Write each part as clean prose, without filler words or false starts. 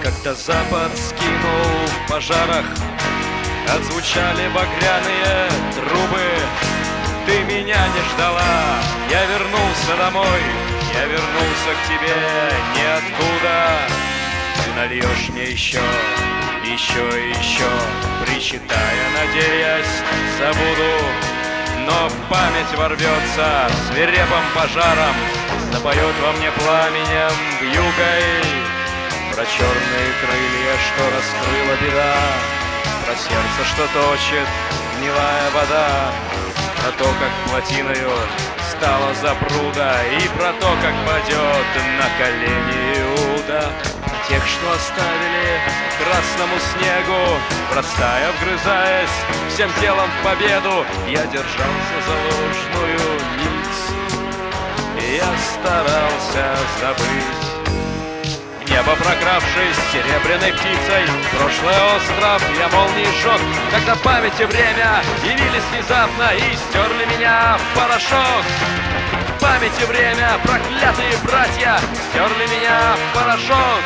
Когда запад скинул в пожарах, отзвучали багряные трубы. Ты меня не ждала, я вернулся домой, я вернулся к тебе ниоткуда. Ты нальешь мне еще, еще и еще, причитая, надеясь, забуду. Но память ворвется свирепым пожаром, запоет во мне пламенем вьюгой. Про черные крылья, что раскрыла беда, про сердце, что точит гнилая вода, про то, как плотиною стала запруда, и про то, как падет на колени Иуда. Тех, что оставили красному снегу, простая, вгрызаясь всем телом в победу, я держался за ложную нить, я старался забыть. Небо, прокравшись серебряной птицей, прошлый остров я молнией сжег, когда память и время явились внезапно и стерли меня в порошок. Память и время, проклятые братья, стерли меня в порошок.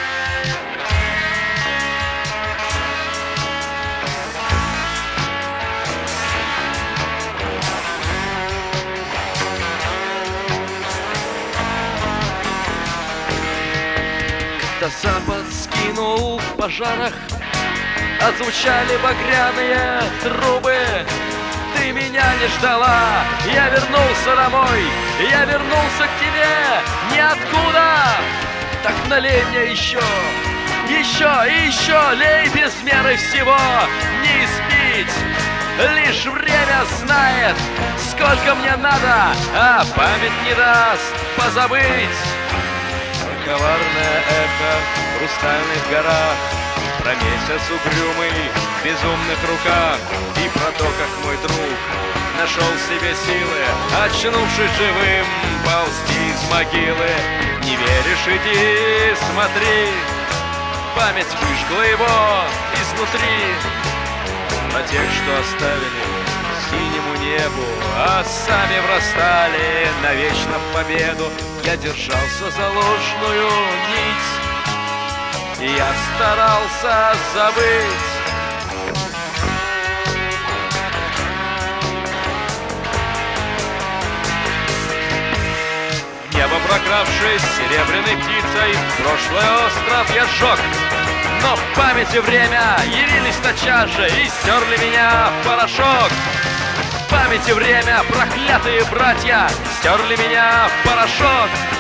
Когда запад скинул в пожарах, отзвучали багряные трубы. Ты меня не ждала, я вернулся домой, я вернулся к тебе ниоткуда. Так налей мне еще, еще и еще, лей без меры всего, не испить. Лишь время знает, сколько мне надо, а память не даст позабыть. Коварное эхо в хрустальных горах, про месяц угрюмый в безумных руках, и про то, как мой друг нашел в себе силы, очнувшись живым, ползти из могилы. Не веришь, иди, смотри, память выжгла его изнутри. Про тех, что оставили синему небу, а сами врастали навечно в победу. Я держался за ложную нить, я старался забыть. Небо, прокравшись серебряной птицей, прошлый остров я сжег. Но память и время явились тотчас же и стерли меня в порошок. Память и время, проклятые братья, стерли меня в порошок.